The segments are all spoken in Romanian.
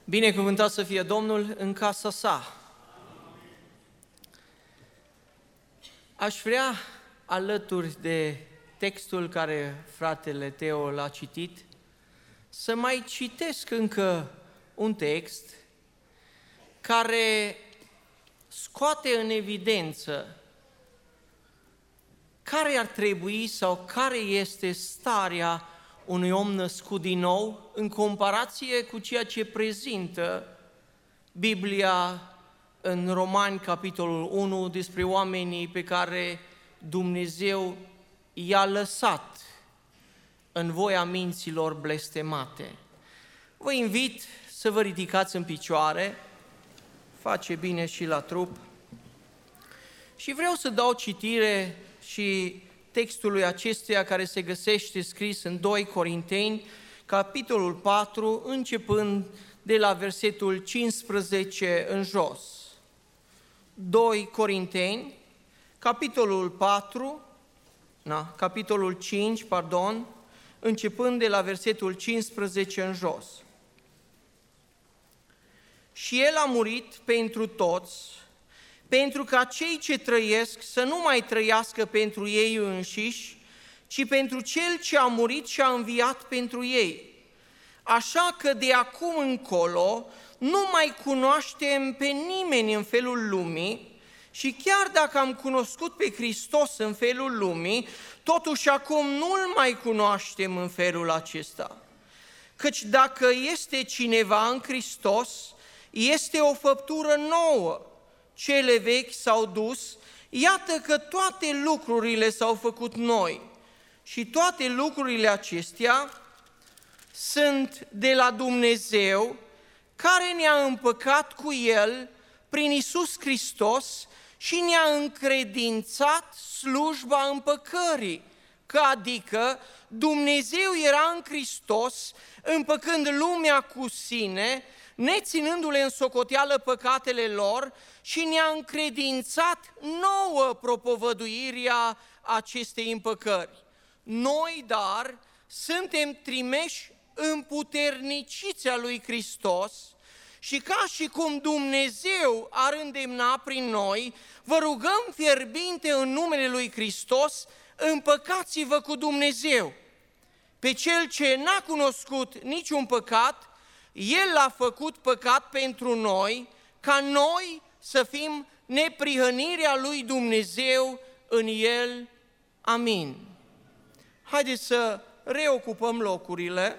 Binecuvântat să fie Domnul în casa sa. Aș vrea, alături de textul care fratele Teo l-a citit, să mai citesc încă un text care scoate în evidență care ar trebui sau care este starea unui om născut din nou în comparație cu ceea ce prezintă Biblia în Romani, capitolul 1, despre oamenii pe care Dumnezeu i-a lăsat în voia minților blestemate. Vă invit să vă ridicați în picioare, face bine și la trup, și vreau să dau citire și textului acestuia care se găsește scris în 2 Corinteni, capitolul 4, începând de la versetul 15 în jos. 2 Corinteni, capitolul 5, începând de la versetul 15 în jos. Și El a murit pentru toți, pentru ca cei ce trăiesc să nu mai trăiască pentru ei înșiși, ci pentru Cel ce a murit și a înviat pentru ei. Așa că de acum încolo nu mai cunoaștem pe nimeni în felul lumii, și chiar dacă am cunoscut pe Hristos în felul lumii, totuși acum nu-L mai cunoaștem în felul acesta. Căci dacă este cineva în Hristos, este o făptură nouă. Cele vechi s-au dus, iată că toate lucrurile s-au făcut noi. Și toate lucrurile acestea sunt de la Dumnezeu, care ne-a împăcat cu El prin Iisus Hristos și ne-a încredințat slujba împăcării, că adică Dumnezeu era în Hristos, împăcând lumea cu sine, neținându-le în socoteală păcatele lor, și ne-a încredințat nouă propovăduirea acestei împăcări. Noi, dar, suntem trimeși împuterniciți a lui Hristos, și ca și cum Dumnezeu ar îndemna prin noi, vă rugăm fierbinte în numele lui Hristos, împăcați-vă cu Dumnezeu. Pe Cel ce n-a cunoscut niciun păcat, El l-a făcut păcat pentru noi, ca noi să fim neprihănirea lui Dumnezeu în El. Amin. Haideți să reocupăm locurile,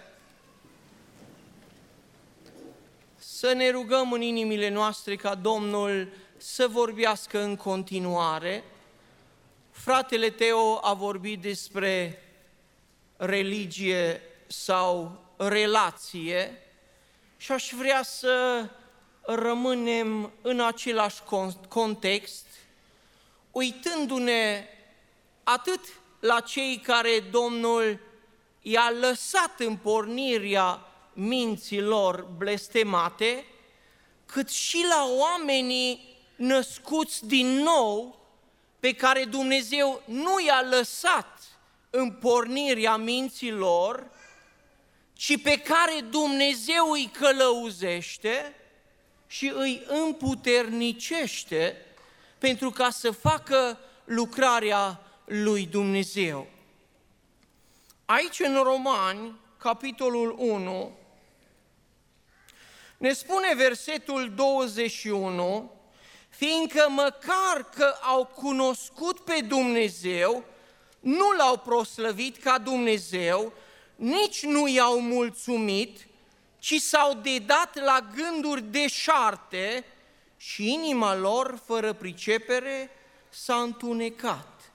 să ne rugăm în inimile noastre ca Domnul să vorbească în continuare. Fratele Teo a vorbit despre religie sau relație și aș vrea să rămânem în același context, uitându-ne atât la cei care Domnul i-a lăsat în pornirea minților blestemate, cât și la oamenii născuți din nou, pe care Dumnezeu nu i-a lăsat în pornirea minților, ci pe care Dumnezeu îi călăuzește și îi împuternicește pentru ca să facă lucrarea lui Dumnezeu. Aici în Romani, capitolul 1, ne spune versetul 21, fiindcă măcar că au cunoscut pe Dumnezeu, nu L-au proslăvit ca Dumnezeu, nici nu i-au mulțumit, ci s-au dedat la gânduri deșarte și inima lor, fără pricepere, s-a întunecat.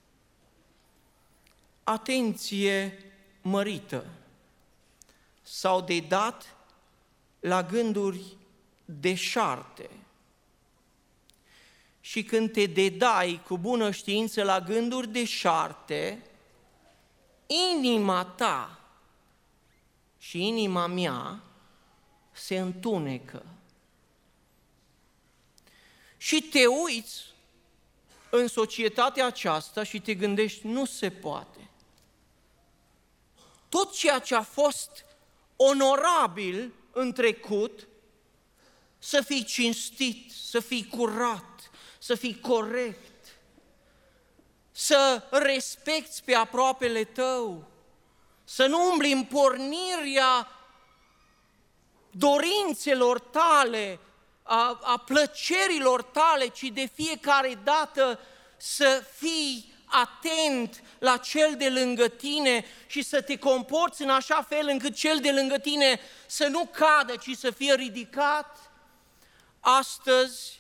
Atenție mărită! S-au dedat la gânduri deșarte. Și când te dedai cu bună știință la gânduri deșarte, inima ta și inima mea se întunecă. Și te uiți în societatea aceasta și te gândești, nu se poate. Tot ceea ce a fost onorabil în trecut, să fii cinstit, să fii curat, să fii corect, să respecti pe aproapele tău, să nu umbli în pornirea dorințelor tale, a plăcerilor tale, ci de fiecare dată să fii atent la cel de lângă tine și să te comporți în așa fel încât cel de lângă tine să nu cadă, ci să fie ridicat. Astăzi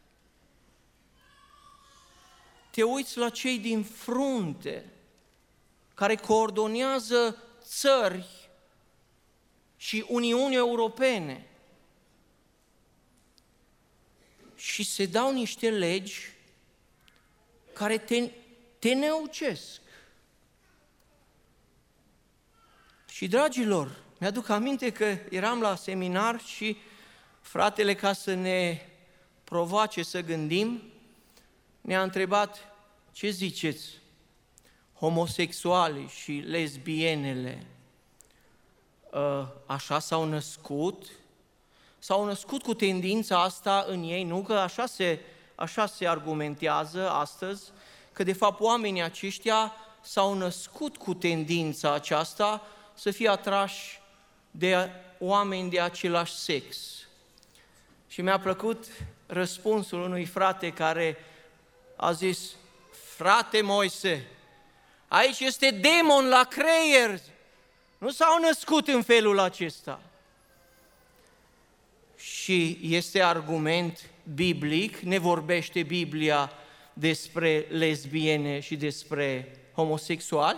te uiți la cei din frunte care coordonează țări și Uniuni Europene și se dau niște legi care te năucesc. Și, dragilor, mi-aduc aminte că eram la seminar și fratele, ca să ne provoace să gândim, ne-a întrebat: ce ziceți, homosexualii și lesbienele așa s-au născut? S-au născut cu tendința asta în ei, nu? Că așa se argumentează astăzi, că de fapt oamenii aceștia s-au născut cu tendința aceasta să fie atrași de oameni de același sex. Și mi-a plăcut răspunsul unui frate care a zis: frate Moise, aici este demon la creier, nu s-au născut în felul acesta. Și este argument biblic, ne vorbește Biblia despre lesbiene și despre homosexuali?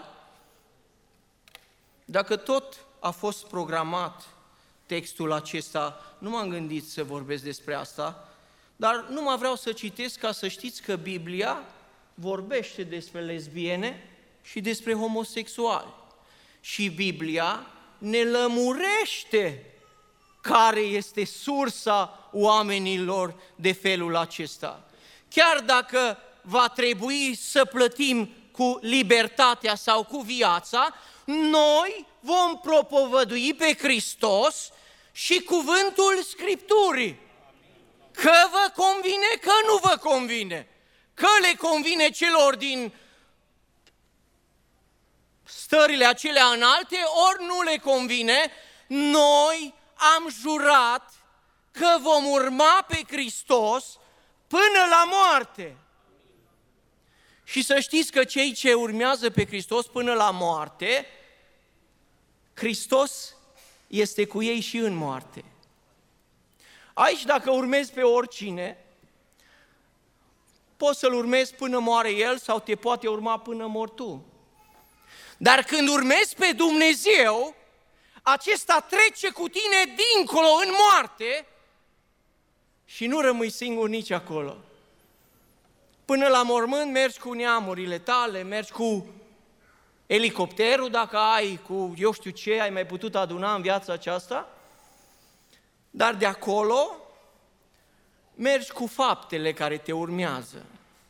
Dacă tot a fost programat textul acesta, nu m-am gândit să vorbesc despre asta, dar numai vreau să citesc ca să știți că Biblia vorbește despre lesbiene și despre homosexuali. Și Biblia ne lămurește care este sursa oamenilor de felul acesta. Chiar dacă va trebui să plătim cu libertatea sau cu viața, noi vom propovădui pe Hristos și cuvântul Scripturii. Că vă convine, că nu vă convine, că le convine celor din stările acelea înalte, ori nu le convine, noi am jurat că vom urma pe Hristos până la moarte. Și să știți că cei ce urmează pe Hristos până la moarte, Hristos este cu ei și în moarte. Aici, dacă urmezi pe oricine, poți să-l urmezi până moare el sau te poate urma până mor tu. Dar când urmezi pe Dumnezeu, acesta trece cu tine dincolo în moarte și nu rămâi singur nici acolo. Până la mormânt mergi cu neamurile tale, mergi cu elicopterul dacă ai, cu eu știu ce ai mai putut aduna în viața aceasta, dar de acolo mergi cu faptele care te urmează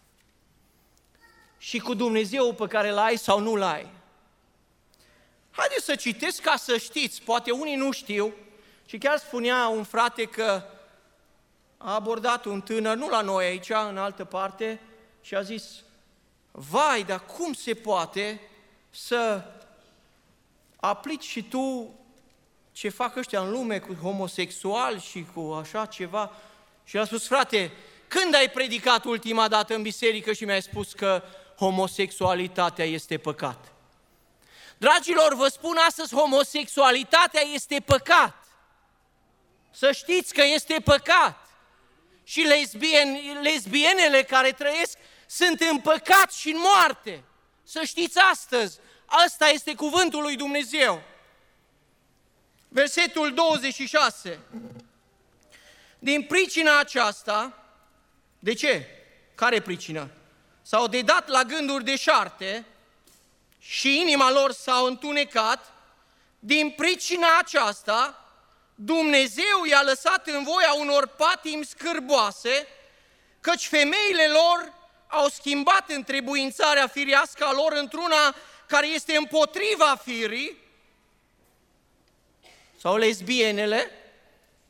și cu Dumnezeu pe care l-ai sau nu l-ai. Haideți să citesc ca să știți, poate unii nu știu, și chiar spunea un frate că a abordat un tânăr, nu la noi aici, în altă parte, și a zis: vai, dar cum se poate să aplici și tu ce fac ăștia în lume cu homosexuali și cu așa ceva? Și a spus: frate, când ai predicat ultima dată în biserică și mi-ai spus că homosexualitatea este păcat? Dragilor, vă spun astăzi, homosexualitatea este păcat. Să știți că este păcat. Și lesbienele care trăiesc sunt în păcat și în moarte. Să știți astăzi, asta este cuvântul lui Dumnezeu. Versetul 26. Din pricina aceasta, de ce? Care pricină? S-au dedat la gânduri deșarte și inima lor s-a întunecat. Din pricina aceasta, Dumnezeu i-a lăsat în voia unor patimi scârboase, căci femeile lor au schimbat întrebuințarea firească a lor într-una care este împotriva firii, sau lesbienele,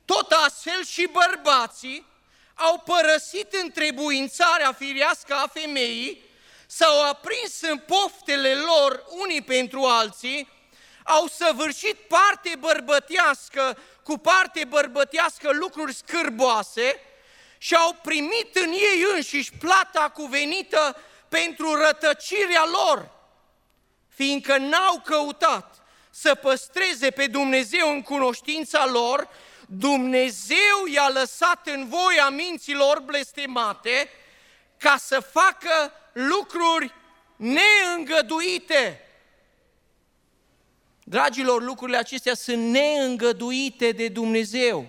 tot astfel și bărbații au părăsit întrebuințarea firească a femeii, s-au aprins în poftele lor unii pentru alții, au săvârșit parte bărbătească cu parte bărbătească lucruri scârboase și au primit în ei înșiși plata cuvenită pentru rătăcirea lor, fiindcă n-au căutat să păstreze pe Dumnezeu în cunoștința lor, Dumnezeu i-a lăsat în voia minților blestemate ca să facă lucruri neîngăduite. Dragilor, lucrurile acestea sunt neîngăduite de Dumnezeu.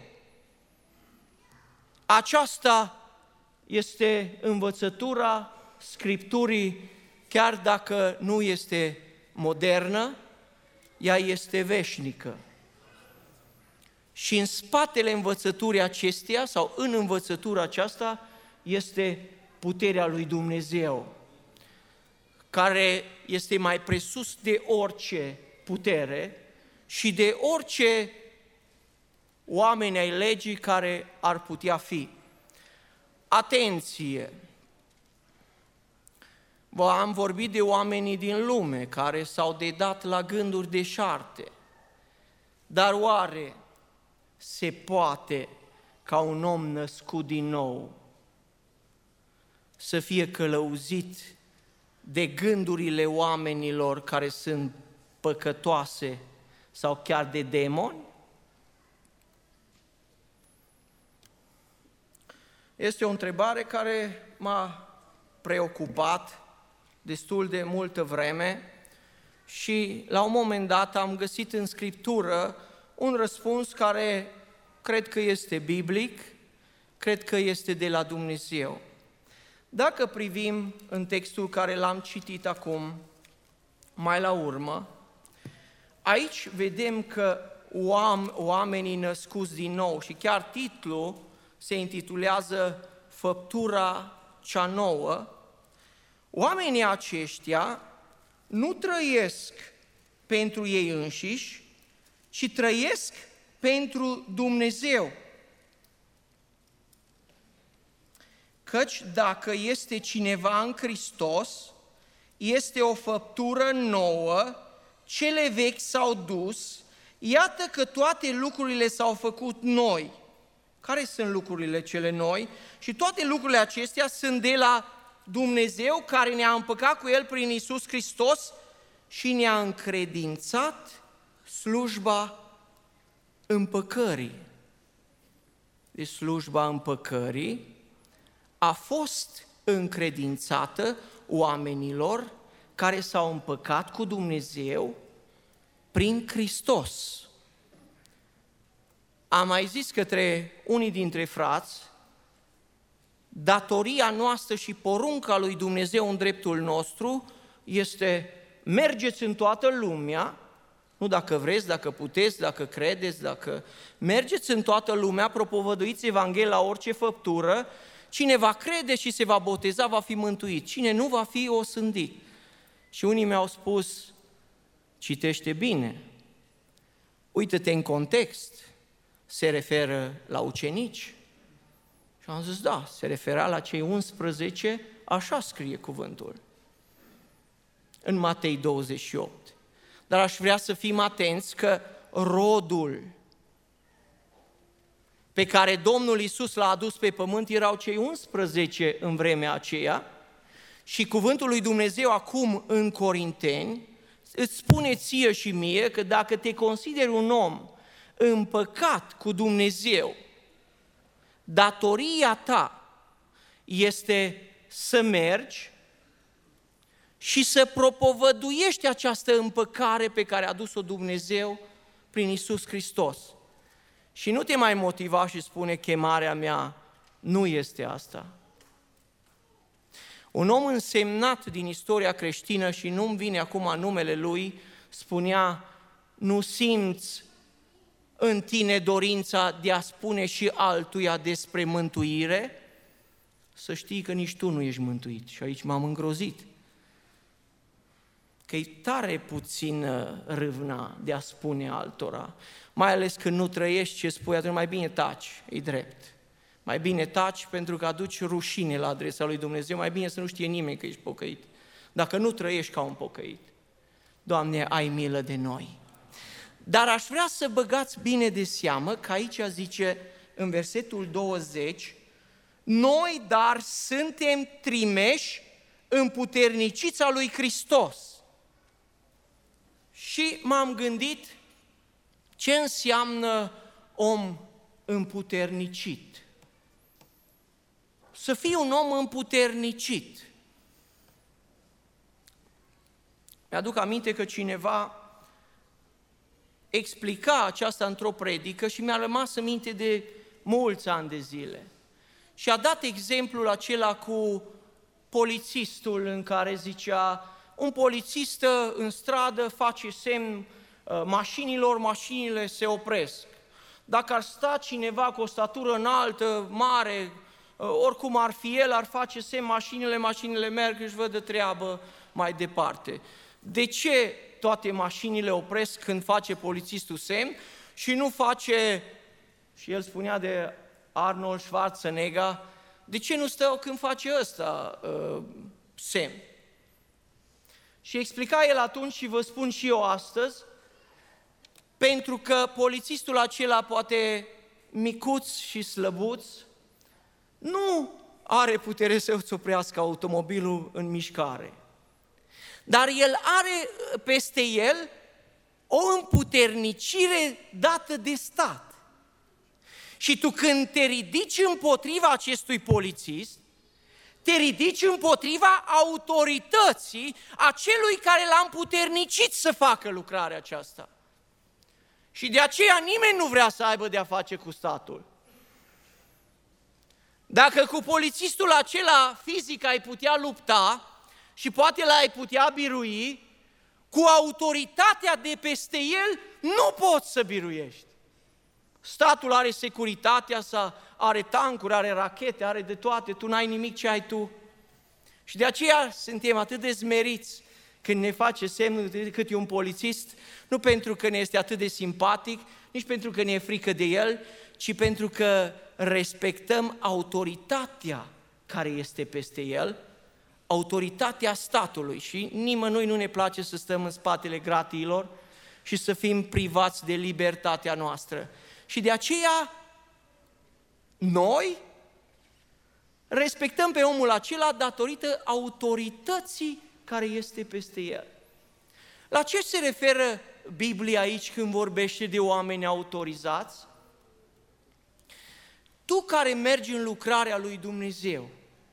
Aceasta este învățătura Scripturii, chiar dacă nu este modernă, ea este veșnică. Și în spatele învățăturii acesteia, sau în învățătura aceasta, este puterea lui Dumnezeu, care este mai presus de orice putere și de orice oameni ai legii care ar putea fi. Atenție! Am vorbit de oamenii din lume care s-au dedat la gânduri deșarte, dar oare se poate ca un om născut din nou să fie călăuzit de gândurile oamenilor care sunt păcătoase sau chiar de demoni? Este o întrebare care m-a preocupat destul de multă vreme și la un moment dat am găsit în Scriptură un răspuns care cred că este biblic, cred că este de la Dumnezeu. Dacă privim în textul care l-am citit acum, mai la urmă, aici vedem că oamenii născuți din nou, și chiar titlul se intitulează Făptura cea nouă, oamenii aceștia nu trăiesc pentru ei înșiși, ci trăiesc pentru Dumnezeu. Căci dacă este cineva în Hristos, este o făptură nouă, cele vechi s-au dus, iată că toate lucrurile s-au făcut noi. Care sunt lucrurile cele noi? Și toate lucrurile acestea sunt de la Dumnezeu, care ne-a împăcat cu El prin Iisus Hristos și ne-a încredințat slujba împăcării. Deci slujba împăcării a fost încredințată oamenilor care s-au împăcat cu Dumnezeu prin Hristos. Am mai zis către unii dintre frați, datoria noastră și porunca lui Dumnezeu în dreptul nostru este: mergeți în toată lumea, nu dacă vreți, dacă puteți, dacă credeți, dacă mergeți în toată lumea, propovăduiți Evanghelia la orice făptură, cine va crede și se va boteza va fi mântuit, cine nu va fi osândit. Și unii mi-au spus, citește bine, uită-te în context, se referă la ucenici. Și am zis, da, se referea la cei 11, așa scrie cuvântul, în Matei 28. Dar aș vrea să fim atenți că rodul pe care Domnul Iisus l-a adus pe pământ erau cei 11 în vremea aceea și cuvântul lui Dumnezeu acum în Corinteni îți spune ție și mie că dacă te consideri un om împăcat cu Dumnezeu, datoria ta este să mergi și să propovăduiești această împăcare pe care a adus-o Dumnezeu prin Iisus Hristos. Și nu te mai motiva și spune, chemarea mea nu este asta. Un om însemnat din istoria creștină, și nu-mi vine acum numele lui, spunea, nu simți în tine dorința de a spune și altuia despre mântuire? Să știi că nici tu nu ești mântuit. Și aici m-am îngrozit. că e tare puțină râvna de a spune altora, mai ales când nu trăiești ce spui, atunci mai bine taci, e drept. Mai bine taci pentru că aduci rușine la adresa lui Dumnezeu, mai bine să nu știe nimeni că ești pocăit. Dacă nu trăiești ca un pocăit, Doamne, ai milă de noi. Dar aș vrea să băgați bine de seamă că aici zice în versetul 20, noi dar suntem trimeși împuternicița lui Hristos. Și m-am gândit ce înseamnă om împuternicit. Să fii un om împuternicit. Mi-aduc aminte că cineva explica aceasta într-o predică și mi-a rămas în minte de mulți ani de zile. Și a dat exemplul acela cu polițistul în care zicea, un polițist în stradă face semn mașinilor, mașinile se opresc. Dacă ar sta cineva cu o statură înaltă, mare, oricum ar fi el, ar face semn mașinile merg, își văd de treabă mai departe. De ce toate mașinile opresc când face polițistul semn și nu face, și el spunea de Arnold Schwarzenegger, de ce nu stă când face ăsta semn? Și explica el atunci și vă spun și eu astăzi, pentru că polițistul acela poate micuț și slăbuț, nu are putere să-ți oprească automobilul în mișcare. Dar el are peste el o împuternicire dată de stat. Și tu când te ridici împotriva acestui polițist, te ridici împotriva autorității acelui care l-a împuternicit să facă lucrarea aceasta. Și de aceea nimeni nu vrea să aibă de-a face cu statul. Dacă cu polițistul acela fizic ai putea lupta și poate l-ai putea birui, cu autoritatea de peste el nu poți să biruiești. Statul are securitatea sa, are tancuri, are rachete, are de toate, tu n-ai nimic ce ai tu. Și de aceea suntem atât de smeriți când ne face semnul cât e un polițist, nu pentru că ne este atât de simpatic, nici pentru că ne e frică de el, ci pentru că respectăm autoritatea care este peste el, autoritatea statului și nimănui nu ne place să stăm în spatele gratiilor și să fim privați de libertatea noastră. Și de aceea noi respectăm pe omul acela datorită autorității care este peste el. La ce se referă Biblia aici când vorbește de oameni autorizați? Tu care mergi în lucrarea lui Dumnezeu,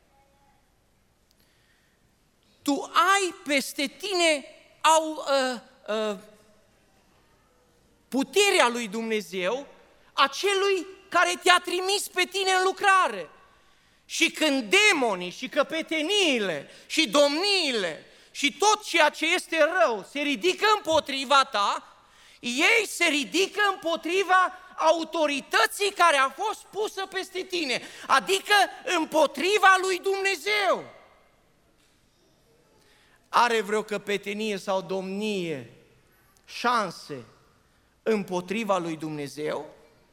tu ai peste tine puterea lui Dumnezeu, acelui care te-a trimis pe tine în lucrare. Și când demonii și căpeteniile și domniile și tot ceea ce este rău se ridică împotriva ta, ei se ridică împotriva autorității care a fost pusă peste tine, adică împotriva lui Dumnezeu. Are vreo căpetenie sau domnie șanse împotriva lui Dumnezeu?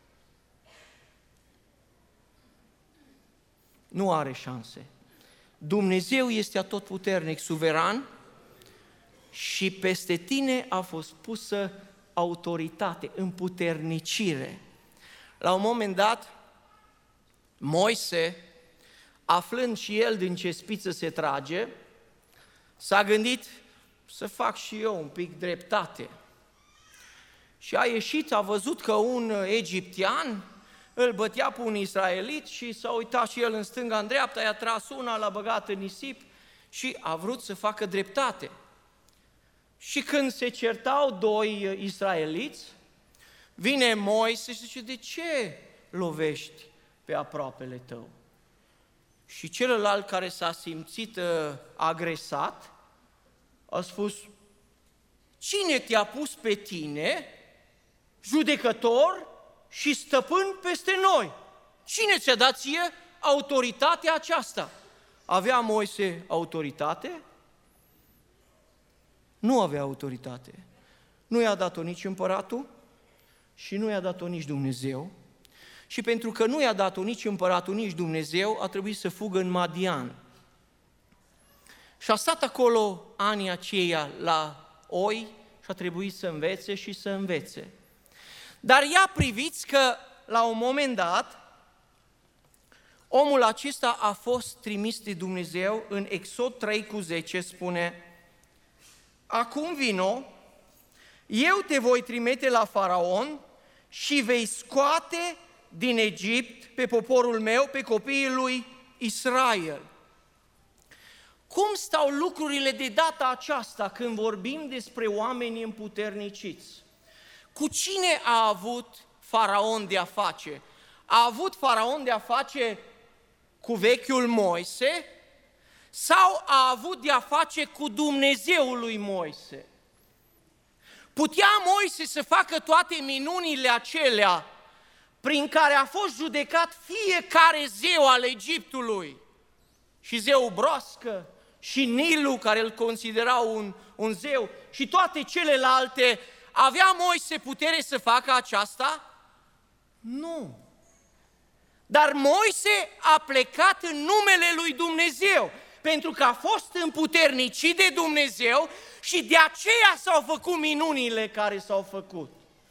Nu are șanse. Dumnezeu este atotputernic, suveran și peste tine a fost pusă autoritate, împuternicire. La un moment dat, Moise, aflând și el din ce spiță se trage, s-a gândit să fac și eu un pic dreptate. Și a ieșit, a văzut că un egiptean îl bătea pe un israelit și s-a uitat și el în stânga, în dreapta, i-a tras una, l-a băgat în nisip și a vrut să facă dreptate. Și când se certau doi israeliți, vine Moise și zice, de ce lovești pe aproapele tău? Și celălalt care s-a simțit agresat a spus, cine te-a pus pe tine, judecător și stăpân peste noi? Cine ți-a dat ție autoritatea aceasta? Avea Moise autoritate? nu avea autoritate. Nu i-a dat-o nici împăratul și nu i-a dat-o nici Dumnezeu. Și pentru că nu i-a dat-o nici împăratul, nici Dumnezeu, a trebuit să fugă în Madian. Și a stat acolo anii aceia la oi și a trebuit să învețe și să învețe. Dar ia priviți că la un moment dat, omul acesta a fost trimis de Dumnezeu în Exod 3:10, spune: acum vino, eu te voi trimite la Faraon și vei scoate din Egipt pe poporul meu, pe copiii lui Israel. Cum stau lucrurile de data aceasta când vorbim despre oameni împuterniciți? Cu cine a avut Faraon de a face? A avut Faraon de a face cu vechiul Moise sau a avut de a face cu Dumnezeul lui Moise? Putea Moise să facă toate minunile acelea prin care a fost judecat fiecare zeu al Egiptului, și zeul broască, și Nilul, care îl considera un zeu, și toate celelalte. Avea Moise putere să facă aceasta? Nu. Dar Moise a plecat în numele lui Dumnezeu, pentru că a fost împuternicit de Dumnezeu și de aceea s-au făcut minunile care s-au făcut.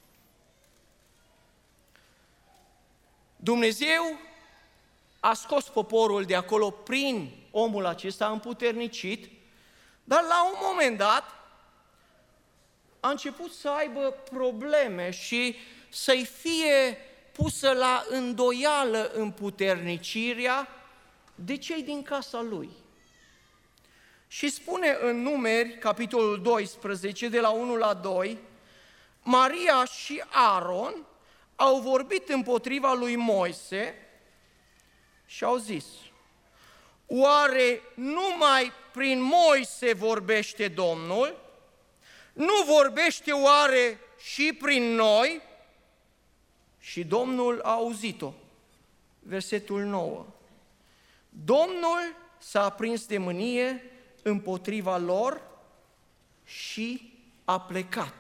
Dumnezeu a scos poporul de acolo prin omul acesta împuternicit, dar la un moment dat a început să aibă probleme și să-i fie pusă la îndoială împuternicirea de cei din casa lui. Și spune în Numeri, capitolul 12, de la 1 la 2, Maria și Aaron au vorbit împotriva lui Moise și au zis: oare numai prin Moise vorbește Domnul? Nu vorbește oare și prin noi? Și Domnul a auzit-o. Versetul 9. Domnul s-a aprins de mânie împotriva lor și a plecat.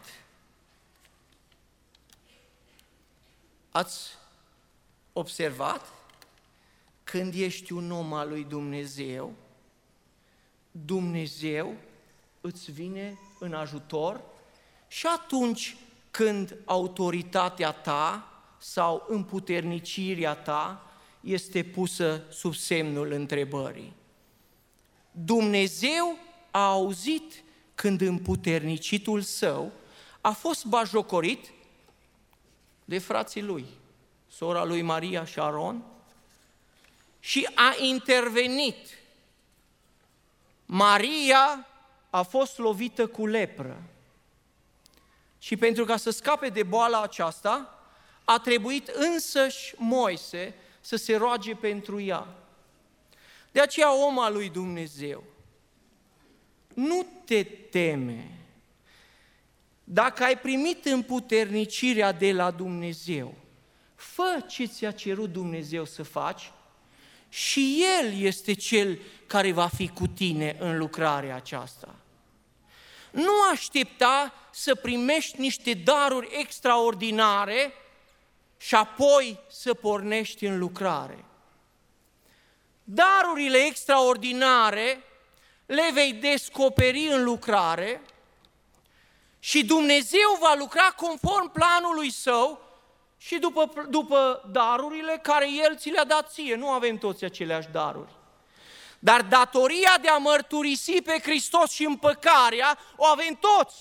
Ați observat? Când ești un om al lui Dumnezeu, Dumnezeu îți vine în ajutor și atunci când autoritatea ta sau împuternicirea ta este pusă sub semnul întrebării. Dumnezeu a auzit când împuternicitul său a fost bajocorit de frații lui, sora lui Maria și Aron, și a intervenit. Maria a fost lovită cu lepră și pentru ca să scape de boala aceasta, a trebuit însăși Moise să se roage pentru ea. De aceea, om al lui Dumnezeu, nu te teme. Dacă ai primit împuternicirea de la Dumnezeu, fă ce ți-a cerut Dumnezeu să faci și El este Cel care va fi cu tine în lucrarea aceasta. Nu aștepta să primești niște daruri extraordinare și apoi să pornești în lucrare. Darurile extraordinare le vei descoperi în lucrare și Dumnezeu va lucra conform planului Său și după darurile care El ți le-a dat ție. Nu avem toți aceleași daruri. Dar datoria de a mărturisi pe Hristos și împăcarea o avem toți.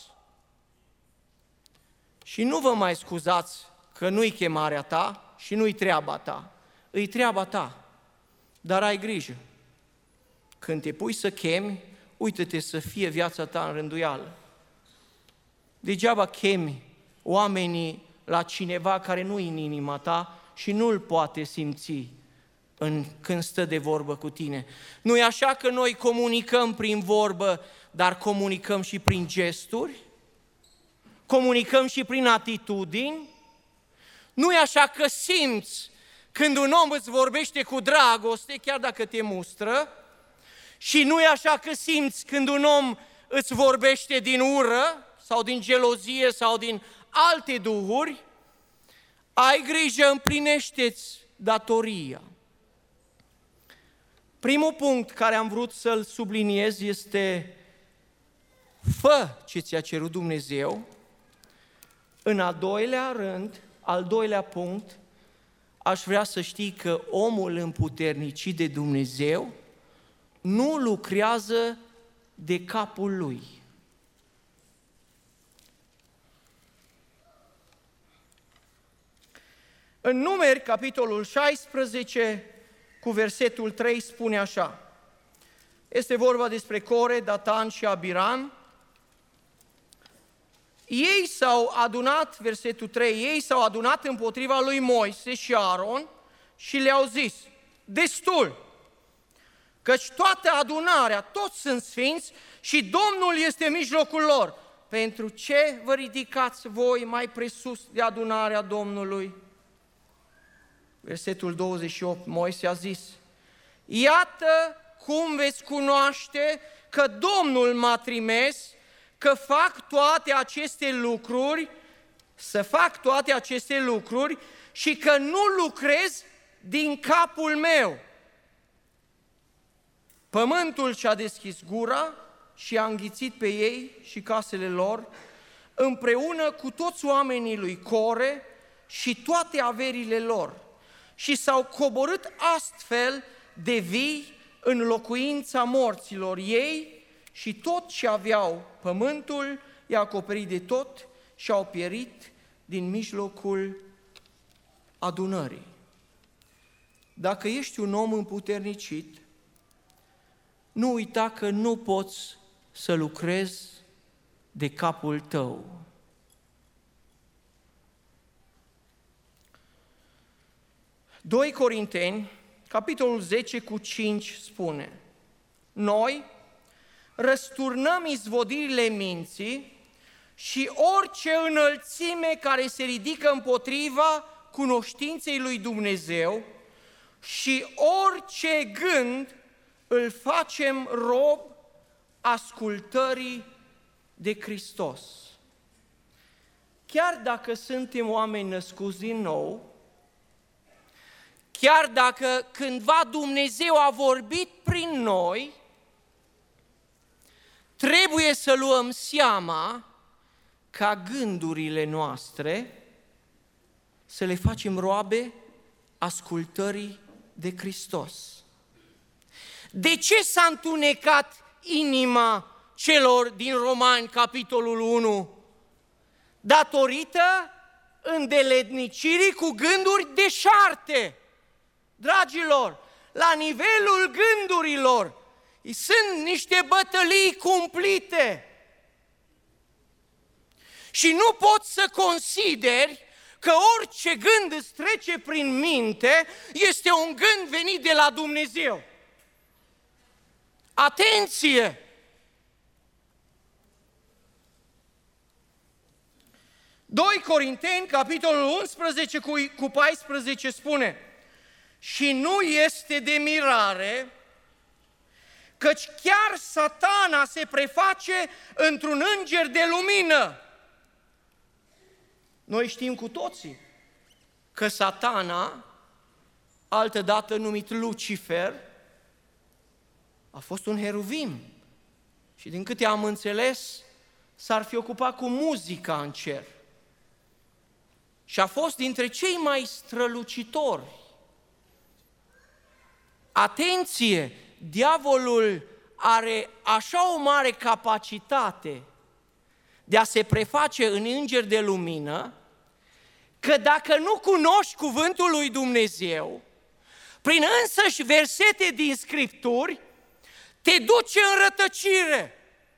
Și nu vă mai scuzați că nu-i chemarea ta și nu-i treaba ta. Îi treaba ta. Dar ai grijă. Când te pui să chemi, uită-te să fie viața ta în rânduială. Degeaba chemi oamenii la cineva care nu-i în inima ta și nu-l poate simți când stă de vorbă cu tine. Nu-i așa că noi comunicăm prin vorbă, dar comunicăm și prin gesturi? Comunicăm și prin atitudini? Nu-i așa că simți când un om îți vorbește cu dragoste, chiar dacă te mustră? Și nu-i așa că simți când un om îți vorbește din ură sau din gelozie sau din alte duhuri, ai grijă, împlinește-ți datoria. Primul punct care am vrut să-l subliniez este: fă ce ți-a cerut Dumnezeu. În al doilea rând, al doilea punct, aș vrea să știi că omul împuternicit de Dumnezeu nu lucrează de capul lui. În Numeri, capitolul 16, cu versetul 3, spune așa. Este vorba despre Core, Datan și Abiram. Ei s-au adunat, versetul 3, ei s-au adunat împotriva lui Moise și Aron și le-au zis: destul, căci toată adunarea, toți sunt sfinți și Domnul este în mijlocul lor. Pentru ce vă ridicați voi mai presus de adunarea Domnului? Versetul 28, Moise a zis: iată cum veți cunoaște că Domnul m-a trimis, că fac toate aceste lucruri, să fac toate aceste lucruri și că nu lucrez din capul meu. Pământul și-a deschis gura și a înghițit pe ei și casele lor, împreună cu toți oamenii lui Core și toate averile lor, și s-au coborât astfel de vii în locuința morților ei, și tot ce aveau, pământul i-a acoperit de tot și au pierit din mijlocul adunării. Dacă ești un om împuternicit, nu uita că nu poți să lucrezi de capul tău. Doi Corinteni, capitolul 10 cu 5 spune: noi răsturnăm izvodirile minții și orice înălțime care se ridică împotriva cunoștinței lui Dumnezeu și orice gând îl facem rob ascultării de Hristos. Chiar dacă suntem oameni născuți din nou, chiar dacă cândva Dumnezeu a vorbit prin noi, trebuie să luăm seama ca gândurile noastre să le facem roabe ascultării de Hristos. De ce s-a întunecat inima celor din Romani, capitolul 1? Datorită îndeletnicirii cu gânduri deșarte. Dragilor, la nivelul gândurilor sunt niște bătălii cumplite. Și nu poți să consideri că orice gând îți trece prin minte este un gând venit de la Dumnezeu. Atenție! Doi Corinteni, capitolul 11 cu 14 spune: și nu este de mirare, căci chiar Satana se preface într-un înger de lumină. Noi știm cu toții că Satana, altădată numit Lucifer, a fost un heruvim și din câte am înțeles, s-ar fi ocupat cu muzica în cer. Și a fost dintre cei mai strălucitori. Atenție! Diavolul are așa o mare capacitate de a se preface în înger de lumină, că dacă nu cunoști cuvântul lui Dumnezeu, prin însăși versete din Scripturi, te duce în rătăcire.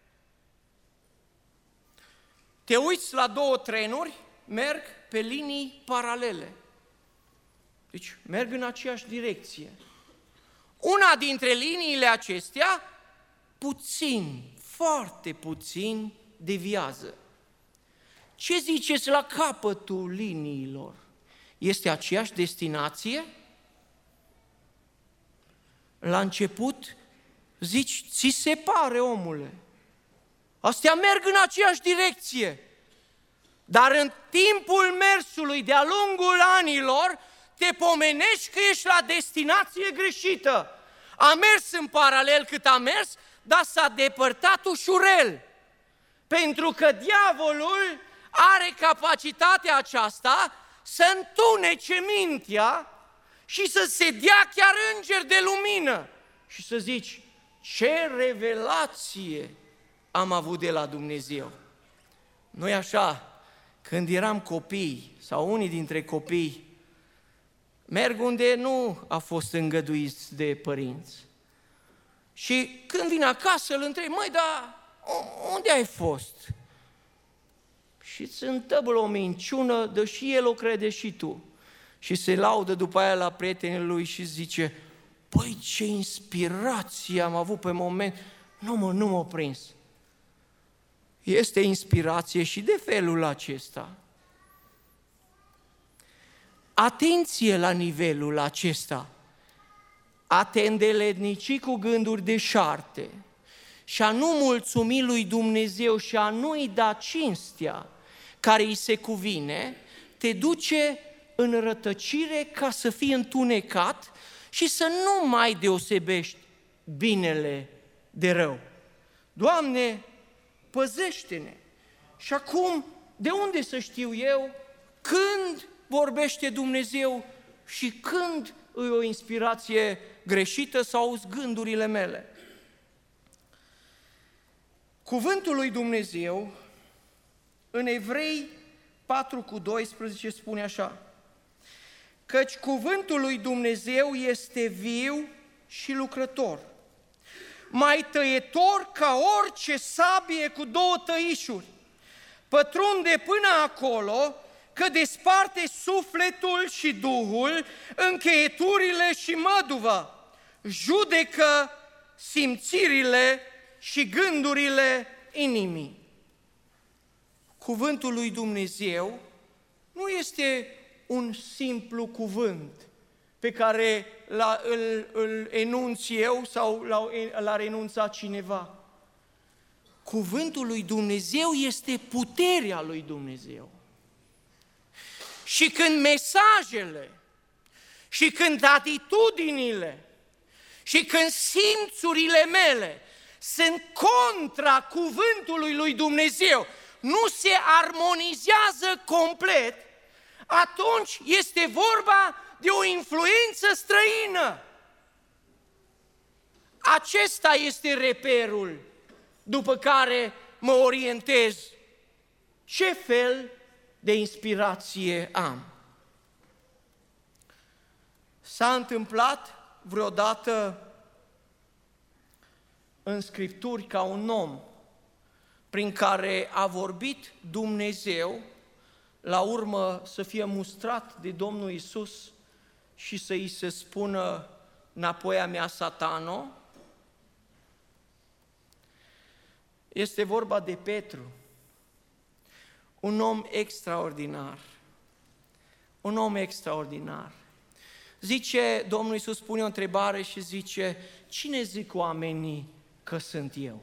Te uiți la două trenuri, merg pe linii paralele. Deci merg în aceeași direcție. Una dintre liniile acestea, puțin, foarte puțin, deviază. Ce ziceți la capătul liniilor? Este aceeași destinație? La început zici, ți se pare, omule. Astea merg în aceeași direcție. Dar în timpul mersului, de-a lungul anilor, te pomenești că ești la destinație greșită. A mers în paralel cât a mers, dar s-a depărtat ușurel. Pentru că diavolul are capacitatea aceasta să întunece mintea și să se dea chiar îngeri de lumină și să zici, ce revelație am avut de la Dumnezeu. Noi așa, când eram copii sau unii dintre copii, merg unde nu a fost îngăduiți de părinți. Și când vin acasă îl întreb, măi, dar unde ai fost? Și îți întâmplă o minciună, dă și el o crede și tu. Și se laudă după aia la prietenii lui și zice, păi ce inspirație am avut pe moment, nu m-a prins. Este inspirație și de felul acesta. Atenție la nivelul acesta. A te îndeletnici cu gânduri deșarte și a nu mulțumi lui Dumnezeu și a nu-i da cinstea care îi se cuvine, te duce în rătăcire ca să fii întunecat și să nu mai deosebești binele de rău. Doamne, păzește-ne! Și acum, de unde să știu eu când vorbește Dumnezeu și când e o inspirație greșită sau gândurile mele? Cuvântul lui Dumnezeu în Evrei 4:12 spune așa, căci cuvântul lui Dumnezeu este viu și lucrător, mai tăietor ca orice sabie cu două tăișuri, pătrunde până acolo că desparte sufletul și duhul, încheieturile și măduva, judecă simțirile și gândurile inimii. Cuvântul lui Dumnezeu nu este un simplu cuvânt pe care îl enunț eu sau l-ar enunța cineva. Cuvântul lui Dumnezeu este puterea lui Dumnezeu. Și când mesajele, și când atitudinile, și când simțurile mele sunt contra cuvântului lui Dumnezeu, nu se armonizează complet, atunci este vorba de o influență străină. Acesta este reperul după care mă orientez. Ce fel de inspirație am? S-a întâmplat vreodată în Scripturi ca un om prin care a vorbit Dumnezeu, la urmă să fie mustrat de Domnul Iisus și să îi se spună înapoi a mea, Satano? Este vorba de Petru, un om extraordinar, un om extraordinar. Zice, Domnul Iisus pune o întrebare și zice, cine zic oamenii că sunt eu?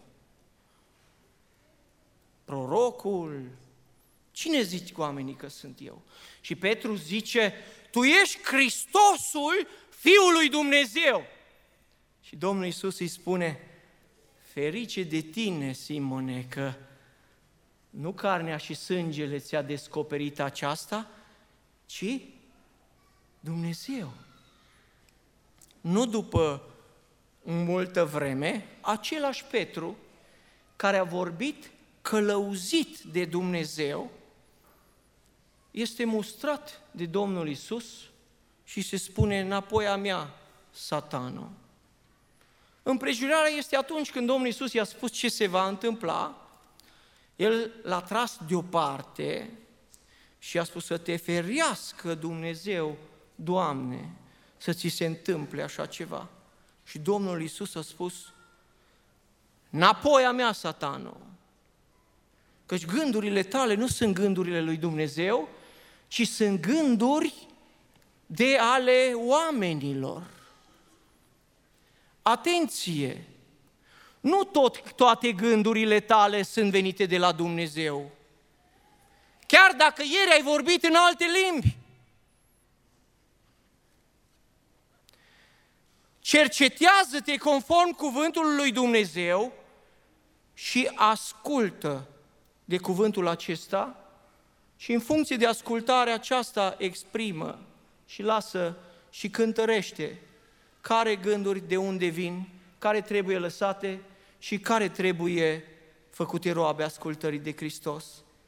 Prorocul? Cine zici oamenii că sunt eu? Și Petru zice, tu ești Hristosul, Fiul lui Dumnezeu. Și Domnul Iisus îi spune, ferice de tine, Simone, că nu carnea și sângele ți-a descoperit aceasta, ci Dumnezeu. Nu după multă vreme, același Petru, care a vorbit călăuzit de Dumnezeu, este mustrat de Domnul Iisus și se spune înapoi a mea, Satano. Împrejurarea este atunci când Domnul Iisus i-a spus ce se va întâmpla, El l-a tras deoparte și a spus să te ferească Dumnezeu, Doamne, să ți se întâmple așa ceva. Și Domnul Iisus a spus, înapoi a mea, Satano, căci gândurile tale nu sunt gândurile lui Dumnezeu, ci sunt gânduri de ale oamenilor. Atenție! Nu toate gândurile tale sunt venite de la Dumnezeu. Chiar dacă ieri ai vorbit în alte limbi. Cercetează-te conform cuvântului lui Dumnezeu și ascultă de cuvântul acesta și în funcție de ascultarea aceasta exprimă și lasă și cântărește care gânduri de unde vin, care trebuie lăsate și care trebuie făcute roabe ascultării de Hristos.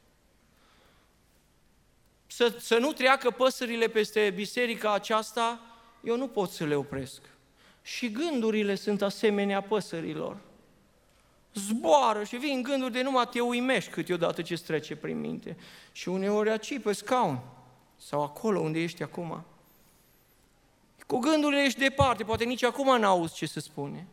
Să nu treacă păsările peste biserica aceasta, eu nu pot să le opresc. Și gândurile sunt asemenea păsărilor. Zboară și vin gânduri de numai te uimești câteodată ce-ți trece prin minte. Și uneori aici pe scaun sau acolo unde ești acum. Cu gândurile ești departe, poate nici acum n-auzi ce se spune.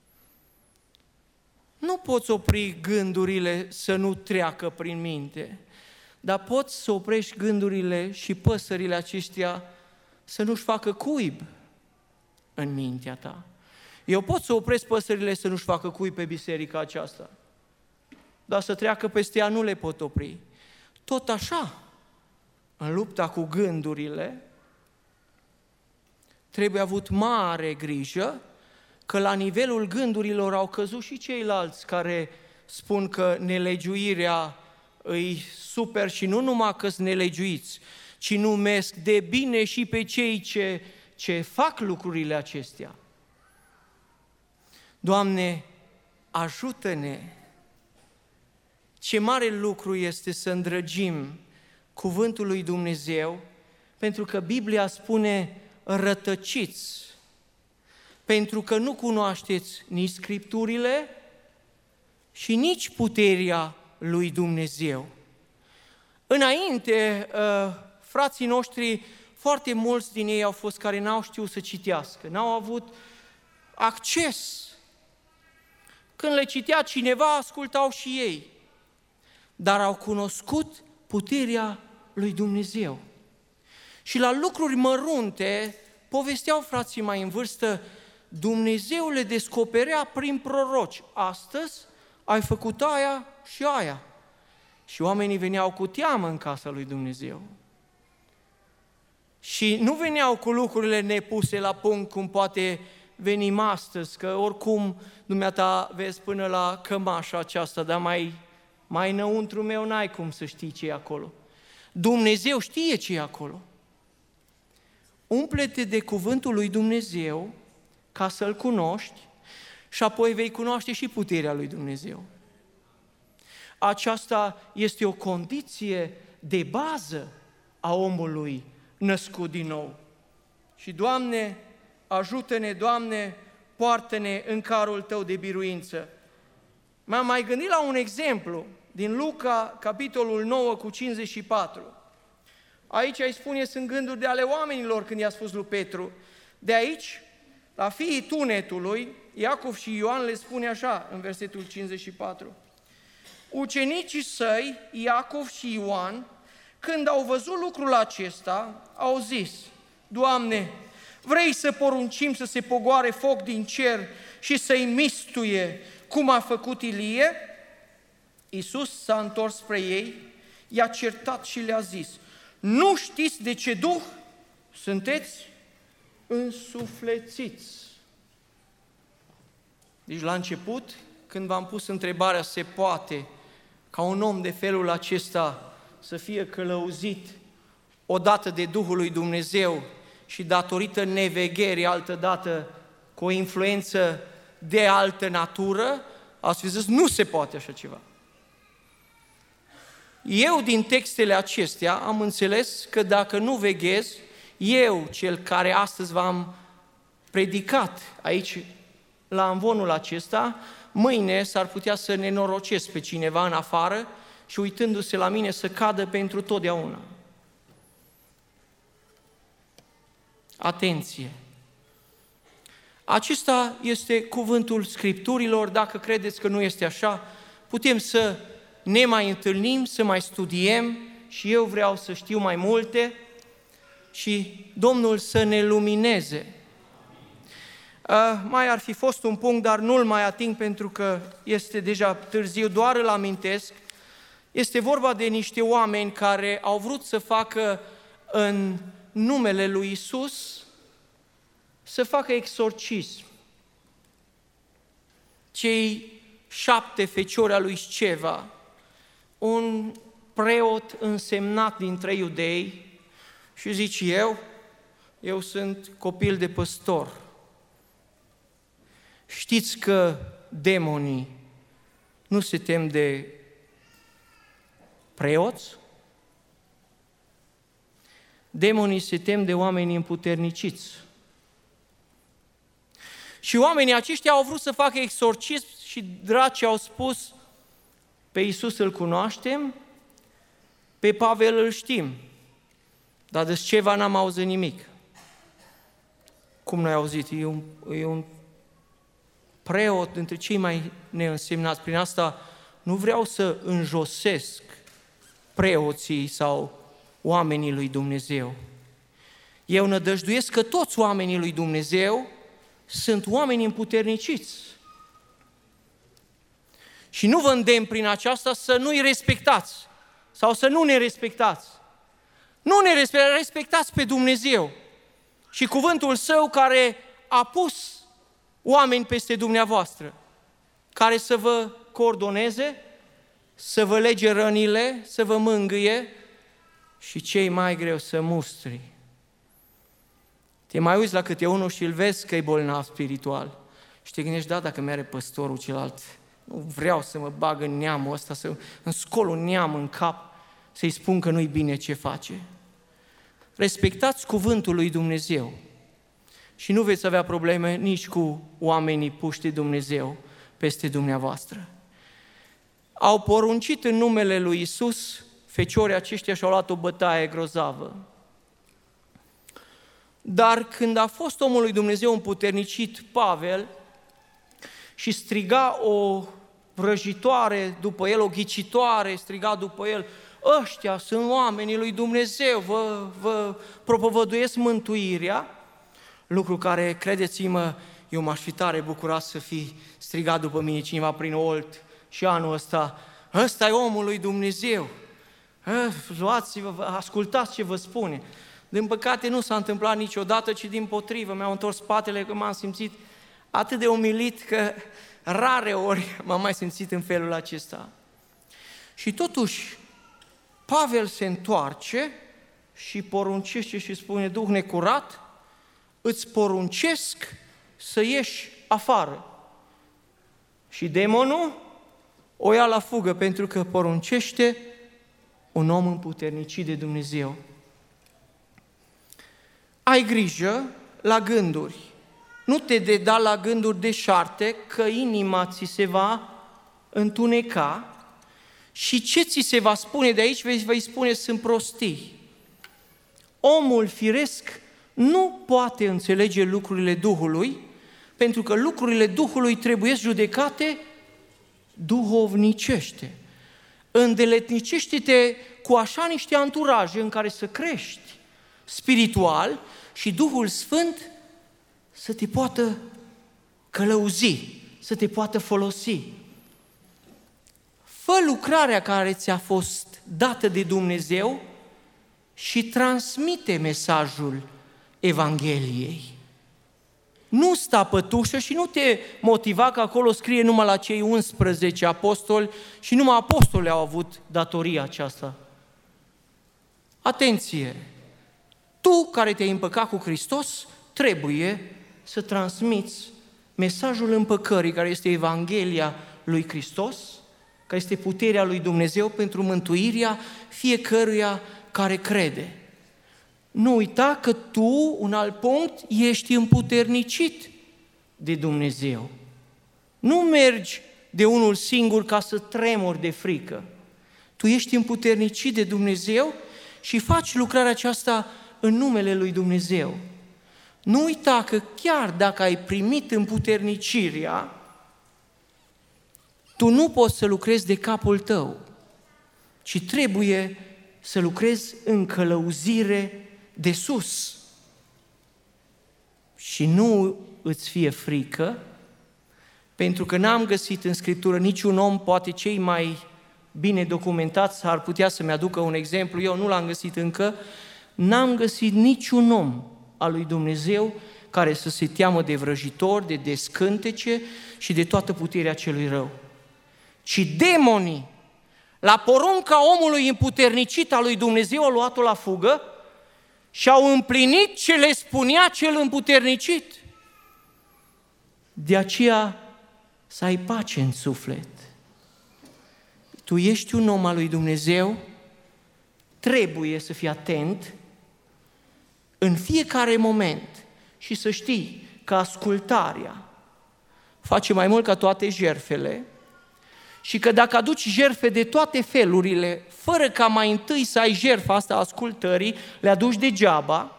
Nu poți opri gândurile să nu treacă prin minte, dar poți să oprești gândurile și păsările acestea să nu-și facă cuib în mintea ta. Eu pot să opresc păsările să nu-și facă cuib pe biserica aceasta, dar să treacă peste ea nu le pot opri. Tot așa, în lupta cu gândurile, trebuie avut mare grijă că la nivelul gândurilor au căzut și ceilalți care spun că nelegiuirea îi super și nu numai că sunt nelegiuiți, ci numesc de bine și pe cei ce fac lucrurile acestea. Doamne, ajută-ne! Ce mare lucru este să îndrăgim cuvântul lui Dumnezeu, pentru că Biblia spune rătăciți, pentru că nu cunoașteți nici Scripturile și nici puterea lui Dumnezeu. Înainte, frații noștri, foarte mulți din ei au fost care n-au știut să citească, n-au avut acces. Când le citea cineva, ascultau și ei, dar au cunoscut puterea lui Dumnezeu. Și la lucruri mărunte, povesteau frații mai în vârstă, Dumnezeu le descoperea prin proroci. Astăzi ai făcut aia și aia. Și oamenii veneau cu teamă în casa lui Dumnezeu. Și nu veneau cu lucrurile nepuse la punct cum poate venim astăzi, că oricum dumneata vezi până la cămașa aceasta, dar mai înăuntru meu n-ai cum să știi ce e acolo. Dumnezeu știe ce e acolo. Umple-te de cuvântul lui Dumnezeu ca să-L cunoști și apoi vei cunoaște și puterea lui Dumnezeu. Aceasta este o condiție de bază a omului născut din nou. Și, Doamne, ajută-ne, Doamne, poartă-ne în carul Tău de biruință. M-am mai gândit la un exemplu din Luca, capitolul 9 cu 54. Aici îi spune, sunt gânduri de ale oamenilor când i-a spus lui Petru. De aici, la fiii tunetului, Iacov și Ioan le spune așa, în versetul 54. Ucenicii săi, Iacov și Ioan, când au văzut lucrul acesta, au zis, Doamne, vrei să poruncim să se pogoare foc din cer și să-i mistuie, cum a făcut Ilie? Iisus s-a întors spre ei, i-a certat și le-a zis, nu știți de ce duh sunteți însuflețiți. Deci la început, când v-am pus întrebarea, se poate ca un om de felul acesta să fie călăuzit odată de Duhul lui Dumnezeu și datorită nevegherii altădată cu o influență de altă natură, ați fi zis, nu se poate așa ceva. Eu din textele acestea am înțeles că dacă nu veghez, eu, cel care astăzi v-am predicat aici la amvonul acesta, mâine s-ar putea să nenorocesc pe cineva în afară și uitându-se la mine să cadă pentru totdeauna. Atenție! Acesta este cuvântul Scripturilor, dacă credeți că nu este așa, putem să ne mai întâlnim, să mai studiem și eu vreau să știu mai multe și Domnul să ne lumineze. Mai ar fi fost un punct, dar nu-l mai ating pentru că este deja târziu, doar îl amintesc. Este vorba de niște oameni care au vrut să facă în numele lui Isus, să facă exorcism. Cei 7 feciori al lui Sceva, un preot însemnat dintre iudei, și zice, eu sunt copil de păstor. Știți că demonii nu se tem de preoți? Demonii se tem de oameni împuterniciți. Și oamenii aceștia au vrut să facă exorcism și dracii au spus, pe Iisus îl cunoaștem, pe Pavel îl știm, dar de Sceva n-am auzit nimic. Cum n-ai auzit? E un preot dintre cei mai neînsemnați. Prin asta nu vreau să înjosesc preoții sau oamenii lui Dumnezeu. Eu nădăjduiesc că toți oamenii lui Dumnezeu sunt oameni împuterniciți. Și nu vă îndemn prin aceasta să nu-i respectați sau să nu ne respectați. Nu ne respectați pe Dumnezeu și cuvântul Său care a pus oameni peste dumneavoastră, care să vă coordoneze, să vă lege rănile, să vă mângâie și cei mai greu să mustri. Te mai uiți la câte unul și îl vezi că e bolnav spiritual și te gândești, dacă mi-are păstorul celălalt, nu vreau să mă bag în neamul ăsta, să-mi scol un neam în cap, să-i spun că nu-i bine ce face. Respectați cuvântul lui Dumnezeu și nu veți avea probleme nici cu oamenii puși de Dumnezeu peste dumneavoastră. Au poruncit în numele lui Isus, feciorii aceștia și-au luat o bătaie grozavă. Dar când a fost omul lui Dumnezeu împuternicit, Pavel, și striga o vrăjitoare după el, o ghicitoare, striga după el, ăștia sunt oamenii lui Dumnezeu, vă propovăduiesc mântuirea, lucru care, credeți-mă, eu m-aș fi tare bucurat să fi strigat după mine cineva prin Olt și anul ăsta, ăsta e omul lui Dumnezeu, luați-vă, ascultați ce vă spune. Din păcate nu s-a întâmplat niciodată, ci dimpotrivă, mi-au întors spatele că m-am simțit atât de umilit că rare ori m-am mai simțit în felul acesta. Și totuși, Pavel se întoarce și poruncește și spune, Duh necurat, îți poruncesc să ieși afară. Și demonul o ia la fugă pentru că poruncește un om împuternicit de Dumnezeu. Ai grijă la gânduri. Nu te deda la gânduri deșarte, că inima ți se va întuneca și ce ți se va spune de aici, vei spune, sunt prostii. Omul firesc nu poate înțelege lucrurile Duhului, pentru că lucrurile Duhului trebuie judecate duhovnicește. Îndeletnicește-te cu așa niște anturaje în care să crești spiritual și Duhul Sfânt să te poată călăuzi, să te poată folosi. Fă lucrarea care ți-a fost dată de Dumnezeu și transmite mesajul Evangheliei. Nu sta pătușă și nu te motiva că acolo scrie numai la cei 11 apostoli și numai apostolii au avut datoria aceasta. Atenție! Tu care te-ai împăcat cu Hristos trebuie să transmiți mesajul împăcării, care este Evanghelia lui Hristos, care este puterea lui Dumnezeu pentru mântuirea fiecăruia care crede. Nu uita că tu, un alt punct, ești împuternicit de Dumnezeu. Nu mergi de unul singur ca să tremuri de frică. Tu ești împuternicit de Dumnezeu și faci lucrarea aceasta în numele lui Dumnezeu. Nu uita că chiar dacă ai primit împuternicirea, tu nu poți să lucrezi de capul tău, ci trebuie să lucrezi în călăuzire de sus și nu îți fie frică, pentru că n-am găsit în Scriptură niciun om, poate cei mai bine documentați ar putea să-mi aducă un exemplu, eu nu l-am găsit încă, n-am găsit niciun om al lui Dumnezeu care să se teamă de vrăjitori, de descântece și de toată puterea celui rău. Ci demonii, la porunca omului împuternicit al lui Dumnezeu, au luat-o la fugă și au împlinit ce le spunea cel împuternicit. De aceea să ai pace în suflet. Tu ești un om al lui Dumnezeu, trebuie să fii atent în fiecare moment și să știi că ascultarea face mai mult ca toate jertfele și că dacă aduci jertfe de toate felurile, fără ca mai întâi să ai jertfa asta a ascultării, le aduci degeaba.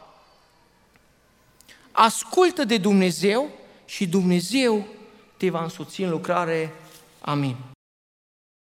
Ascultă de Dumnezeu și Dumnezeu te va însoți în lucrare. Amin.